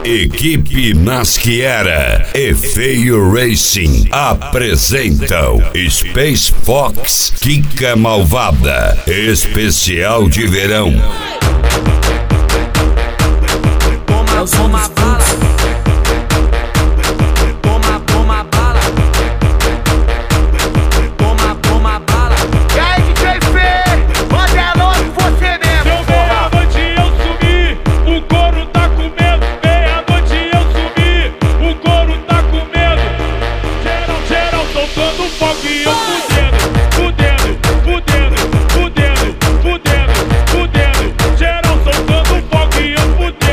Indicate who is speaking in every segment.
Speaker 1: Equipe Nasciera e Feio Racing apresentam Space Fox Kika Malvada, especial de verão.
Speaker 2: Toma bala, toma bala, toma bala.
Speaker 3: E aí, DJ Fê, manda é logo você mesmo.
Speaker 4: Deu meia-noite eu sumi, o couro tá com medo. Meia-noite eu sumi, o couro tá com medo. Geral soltando fogo e eu fudendo. Geral soltando fogo e eu fudendo.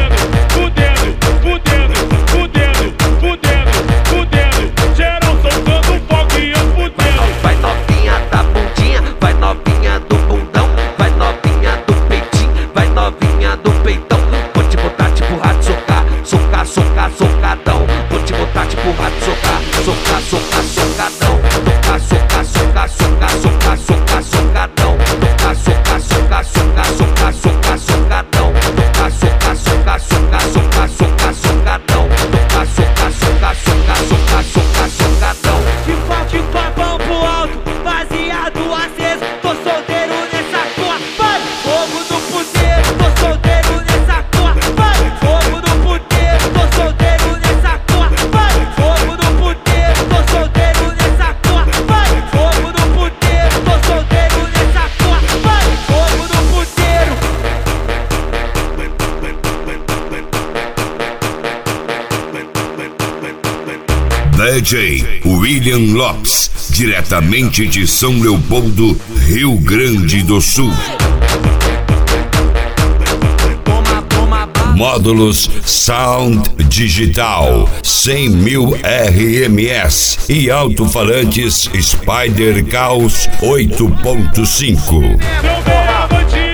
Speaker 4: Geral soltando fogo e eu fudendo.
Speaker 2: Vai novinha da bundinha, vai novinha do bundão, vai novinha do peitinho, vai novinha do peitão. Vou te botar tipo rato, socar, socadão. Vou te botar tipo rato, socar, socadão. Tocar, socar, socadão. Tocar, socar, socadão. Tocar, socar, socadão. Tocar, socar, socadão.
Speaker 3: De papão pro alto, baseado aceso. Tô solteiro nessa cor, vai! Fogo no puteiro, tô solteiro nessa cor, vai! Fogo no puteiro, tô solteiro nessa cor, vai! Fogo no puteiro, tô solteiro nessa cor, vai! Fogo no puteiro, tô solteiro nessa cor, vai! Fogo no puteiro.
Speaker 1: DJ William Lopes, diretamente de São Leopoldo, Rio Grande do Sul. Módulos Sound Digital 100.000 RMS e alto-falantes Spider Caos 8.5.
Speaker 4: Deu meia-noite